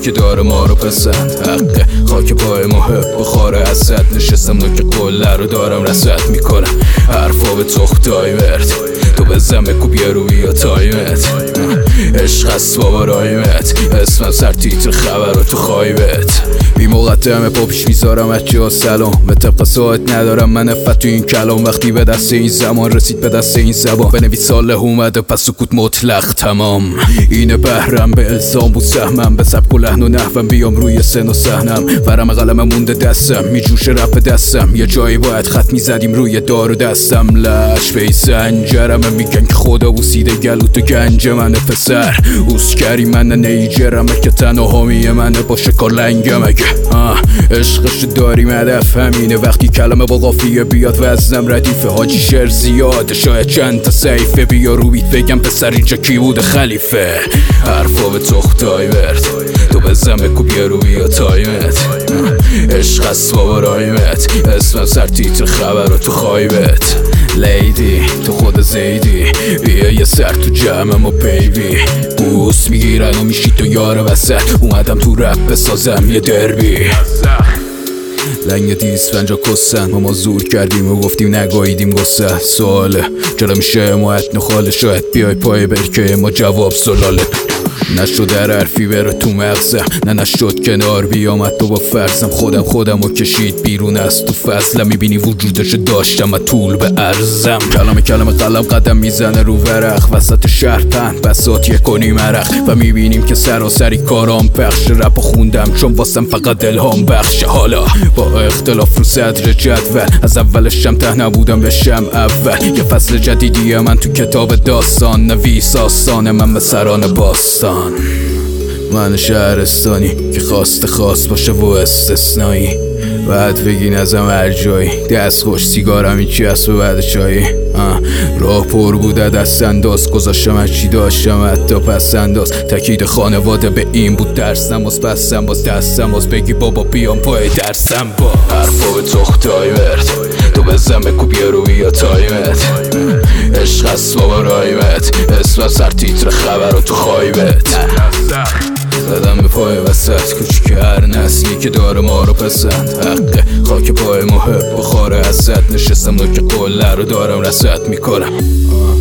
که داره ما رو پسند. حقه خاک پای محب بخاره حسد. نشستم نوک قله رو دارم رصد میکنم. حرفا به تختای ورد تو بزن بکوب یه رو بیا تایمت. عشق هست بابا رایمت. اسمم سر تیتر خبر رو تو خایبت. بی مقدمه پا پیش میذارم اچه سلام. به طبق ساعت ندارم من افت تو این کلام. وقتی به دست این زمان رسید به دست این زبان بنویس ساله اومده پس سکوت مطلق تمام. اینه بهرم به الزام بود سهمم. به سبک و لحن و نحوم بیام روی سن و صحنم. ورم قلم مونده دستم میجوشه رپ دستم. یه جایی باید خط میزدیم روی دار و دستم. لش به سنجرم میگن که خدا بوسیده گلوت و گنج منه پسر. اوسکری من نیجرمه که تنها منه باشه کار لنگم. اگه عشقش داریم هدف همینه. وقتی کلمه با قافیه بیاد وزنم ردیفه. حاجی شعر زیاده شاید چند تا سیفه. بیا رو بیت بگم پسر اینجا کی بوده خلیفه. حرفا به تختای ورد تو بزن بکوب یه رو بیا تایمت. عشق هست بابا رایمت. اسمم سر تیتر خبر رو تو خایبت. لیدی تو خود زیدی بیا یه سر تو جمعم و بیبی. بوس میگیرن و میشی تو یار وسط. اومدم تو رپ بسازم یه دربی. لنگ دیسفنجا کسن ما زور کردیم و گفتیم نگاهیدیم گسه. سواله چرا میشه ما اتن خاله. شاید بیای پای برکه ما جواب سلاله. نشد در حرفی بره تو مغزم. نه نشد کنار بیامد تو با فرزم. خودم رو کشید بیرون از تو فضلم. میبینی وجودش داشتم و طول به ارزم. کلمه قلم قدم میزنه رو ورق. وسط شهر پهن بسات یه کنی مرق. و میبینیم که سراسری کارام پخش. رپ خوندم چون واسم فقط دلهام بخش. حالا با اختلاف رو صدر جدول. از اولشم ته نبودم بشم اول. یه فصل جدیدیه من تو کتاب داستان. نویس آستان من به سران باستان. من شهرستانی که خواست باشه و استثنایی. بعد بگین ازم هر جایی دست خوش سیگارم این چی هست و بعد چایی. راه پر بوده دست انداز. گذاشتم هرچی داشتم حتی پس انداز. تکید خانواده به این بود درسم باز پسم باز دستم باز. بگی بابا بیام پای درسم با. حرفا به تختای ورد تو بزن بکوب یه رو بیا تایمت. عشق هست بابا رایمت. اسمم سر تیتر خبر رو تو خایبت. زدم به پای وسط کوچیک هر نسلی که داره ما رو پسند. حقه خاک پای محب بخاره حسد. نشستم نوک قله رو دارم رصد میکنم.